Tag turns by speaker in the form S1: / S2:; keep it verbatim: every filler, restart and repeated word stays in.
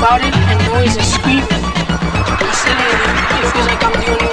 S1: crowded and noise is screaming. And suddenly, it feels like I'm the only